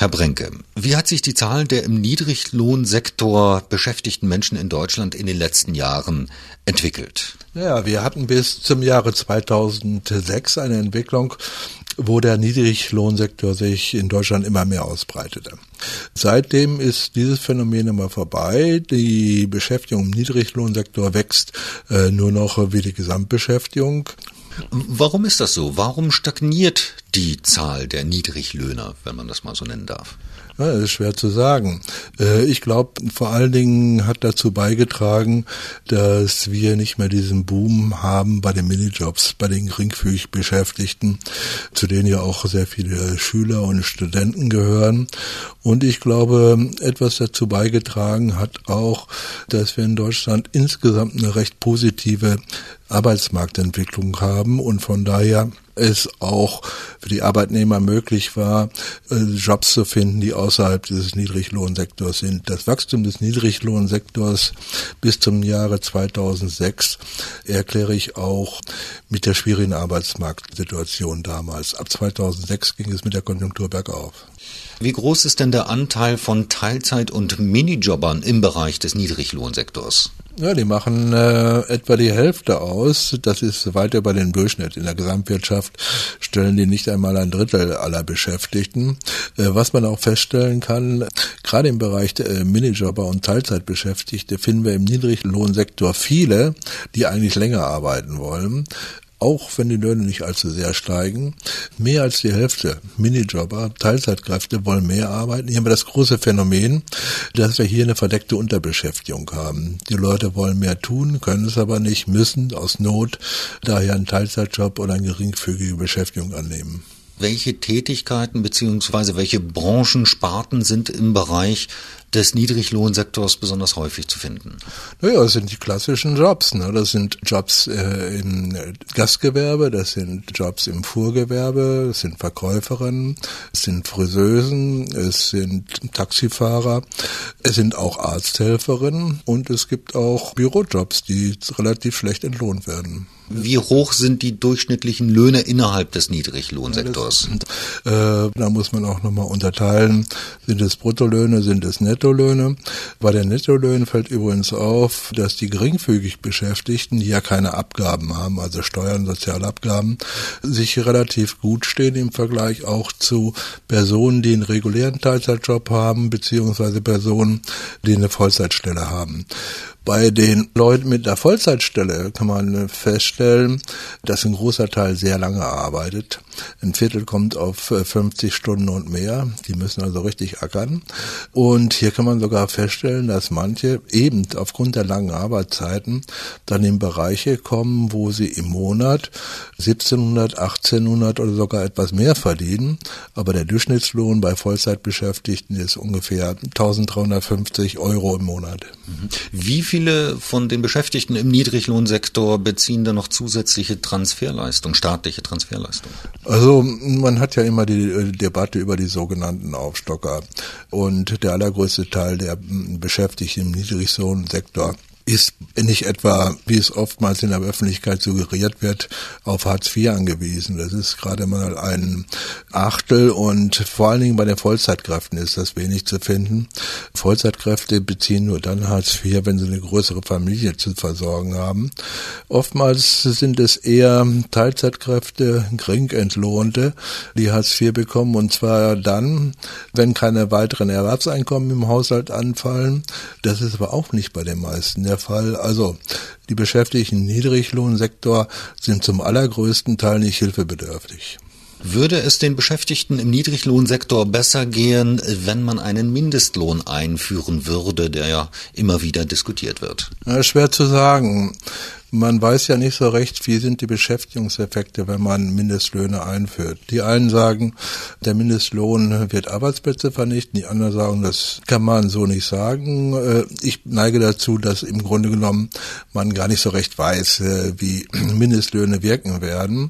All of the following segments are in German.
Herr Brenke, wie hat sich die Zahl der im Niedriglohnsektor beschäftigten Menschen in Deutschland in den letzten Jahren entwickelt? Ja, wir hatten bis zum Jahre 2006 eine Entwicklung, wo der Niedriglohnsektor sich in Deutschland immer mehr ausbreitete. Seitdem ist dieses Phänomen immer vorbei. Die Beschäftigung im Niedriglohnsektor wächst nur noch wie die Gesamtbeschäftigung. Warum ist das so? Warum stagniert die Zahl der Niedriglöhner, wenn man das mal so nennen darf? Ja, das ist schwer zu sagen. Ich glaube, vor allen Dingen hat dazu beigetragen, dass wir nicht mehr diesen Boom haben bei den Minijobs, bei den geringfügig Beschäftigten, zu denen ja auch sehr viele Schüler und Studenten gehören. Und ich glaube, etwas dazu beigetragen hat auch, dass wir in Deutschland insgesamt eine recht positive Arbeitsmarktentwicklung haben und von daher es auch für die Arbeitnehmer möglich war, Jobs zu finden, die außerhalb dieses Niedriglohnsektors sind. Das Wachstum des Niedriglohnsektors bis zum Jahre 2006 erkläre ich auch mit der schwierigen Arbeitsmarktsituation damals. Ab 2006 ging es mit der Konjunktur bergauf. Wie groß ist denn der Anteil von Teilzeit- und Minijobbern im Bereich des Niedriglohnsektors? Ja, die machen etwa die Hälfte aus. Das ist weit über den Durchschnitt. In der Gesamtwirtschaft stellen die nicht einmal ein Drittel aller Beschäftigten. Was man auch feststellen kann, gerade im Bereich der Minijobber und Teilzeitbeschäftigte finden wir im Niedriglohnsektor viele, die eigentlich länger arbeiten wollen. Auch wenn die Löhne nicht allzu sehr steigen, mehr als die Hälfte Minijobber, Teilzeitkräfte wollen mehr arbeiten. Hier haben wir das große Phänomen, dass wir hier eine verdeckte Unterbeschäftigung haben. Die Leute wollen mehr tun, können es aber nicht, müssen aus Not daher einen Teilzeitjob oder eine geringfügige Beschäftigung annehmen. Welche Tätigkeiten bzw. welche Branchen, Sparten sind im Bereich des Niedriglohnsektors besonders häufig zu finden? Naja, das sind die klassischen Jobs. Das sind Jobs im Gastgewerbe, das sind Jobs im Fuhrgewerbe, es sind Verkäuferinnen, es sind Friseusen, es sind Taxifahrer, es sind auch Arzthelferinnen und es gibt auch Bürojobs, die relativ schlecht entlohnt werden. Wie hoch sind die durchschnittlichen Löhne innerhalb des Niedriglohnsektors? Da muss man auch nochmal unterteilen. Sind es Bruttolöhne, sind es Nettolöhne? Bei den Nettolöhnen fällt übrigens auf, dass die geringfügig Beschäftigten, die ja keine Abgaben haben, also Steuern, Sozialabgaben, sich relativ gut stehen im Vergleich auch zu Personen, die einen regulären Teilzeitjob haben, beziehungsweise Personen, die eine Vollzeitstelle haben. Bei den Leuten mit einer Vollzeitstelle kann man feststellen, dass ein großer Teil sehr lange arbeitet. Ein Viertel kommt auf 50 Stunden und mehr. Die müssen also richtig ackern. Und hier kann man sogar feststellen, dass manche eben aufgrund der langen Arbeitszeiten dann in Bereiche kommen, wo sie im Monat 1700, 1800 oder sogar etwas mehr verdienen. Aber der Durchschnittslohn bei Vollzeitbeschäftigten ist ungefähr 1350 € im Monat. Wie viele von den Beschäftigten im Niedriglohnsektor beziehen da noch zusätzliche Transferleistung, staatliche Transferleistung? Also man hat ja immer die Debatte über die sogenannten Aufstocker und der allergrößte Teil der Beschäftigten im Niedriglohnsektor ist nicht etwa, wie es oftmals in der Öffentlichkeit suggeriert wird, auf Hartz IV angewiesen. Das ist gerade mal ein Achtel und vor allen Dingen bei den Vollzeitkräften ist das wenig zu finden. Vollzeitkräfte beziehen nur dann Hartz IV, wenn sie eine größere Familie zu versorgen haben. Oftmals sind es eher Teilzeitkräfte, gering entlohnte, die Hartz IV bekommen und zwar dann, wenn keine weiteren Erwerbseinkommen im Haushalt anfallen. Das ist aber auch nicht bei den meisten der Fall. Also die Beschäftigten im Niedriglohnsektor sind zum allergrößten Teil nicht hilfebedürftig. Würde es den Beschäftigten im Niedriglohnsektor besser gehen, wenn man einen Mindestlohn einführen würde, der ja immer wieder diskutiert wird? Ja, schwer zu sagen. Man weiß ja nicht so recht, wie sind die Beschäftigungseffekte, wenn man Mindestlöhne einführt. Die einen sagen, der Mindestlohn wird Arbeitsplätze vernichten, die anderen sagen, das kann man so nicht sagen. Ich neige dazu, dass im Grunde genommen man gar nicht so recht weiß, wie Mindestlöhne wirken werden.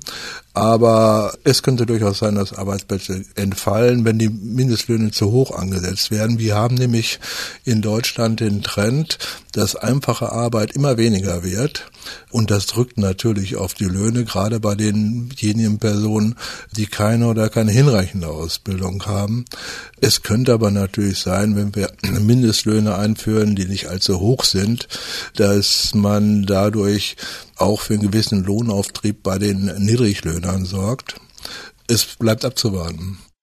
Aber es könnte durchaus sein, dass Arbeitsplätze entfallen, wenn die Mindestlöhne zu hoch angesetzt werden. Wir haben nämlich in Deutschland den Trend, dass einfache Arbeit immer weniger wird Und das drückt natürlich auf die Löhne, gerade bei denjenigen Personen, die keine oder keine hinreichende Ausbildung haben. Es könnte aber natürlich sein, wenn wir Mindestlöhne einführen, die nicht allzu hoch sind, dass man dadurch auch für einen gewissen Lohnauftrieb bei den Niedriglöhnern sorgt. Es bleibt abzuwarten.